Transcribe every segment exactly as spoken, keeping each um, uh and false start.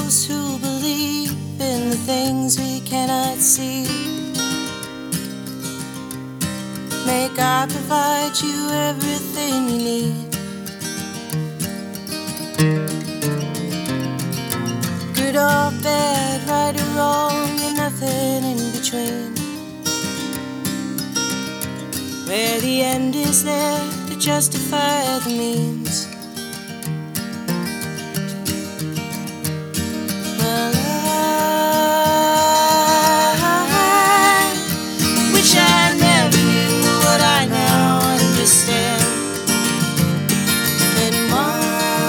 those who believe in the things we cannot see. May God provide you everything you need. Good or bad, right or wrong, and nothing in between. Where the end is there to justify the means. Well, I wish I never knew what I now understand, and why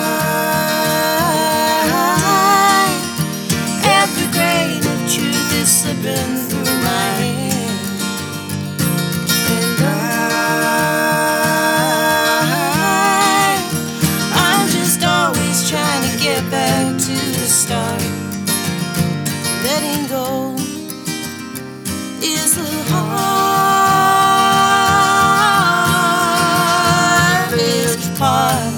every grain of truth is slipping through my hand. And I, I'm just always trying to get back to the start. Letting go is the hardest part.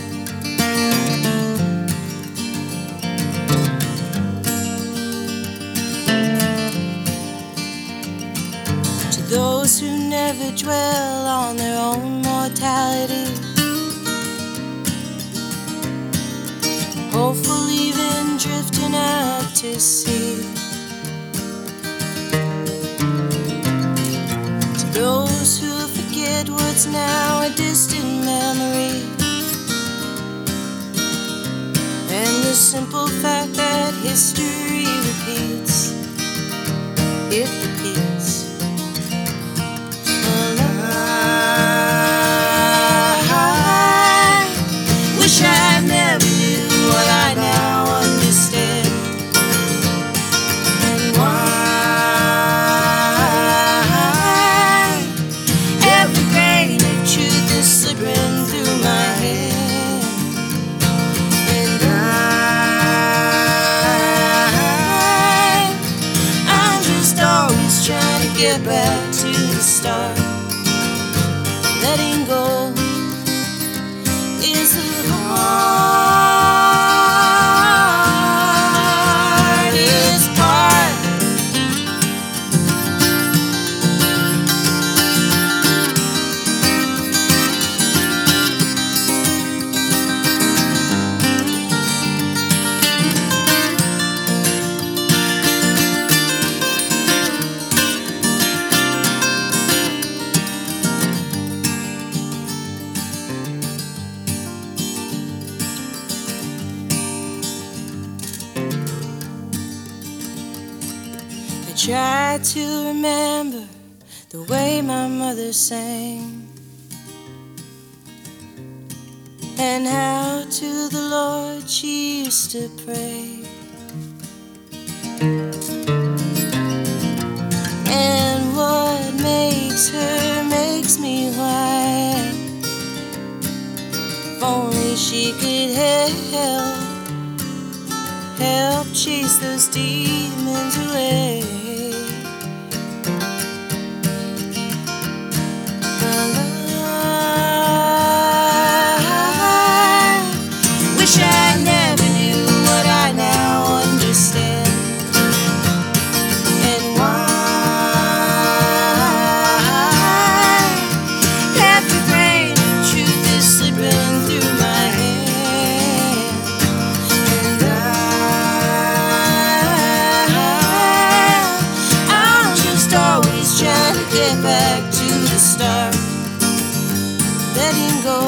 To those who never dwell on their own mortality, hopeful even drifting out to sea. To those who forget what's now a distant memory, and the simple fact that history repeats, it repeats. And I wish I never knew what I now understand, and why every grain of truth is slipping through my hand. And I, I'm just always trying to get back to the start. Letting go is the hardest part. I try to remember the way my mother sang, and how to the Lord she used to pray, and what makes her makes me who I am. If only she could help, help chase those demons away. Wish I never knew what I now understand, and why every grain of truth is slipping through my hand. And I, I'm just always trying to get back to the start. Letting go,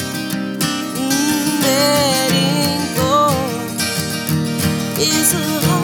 letting go is a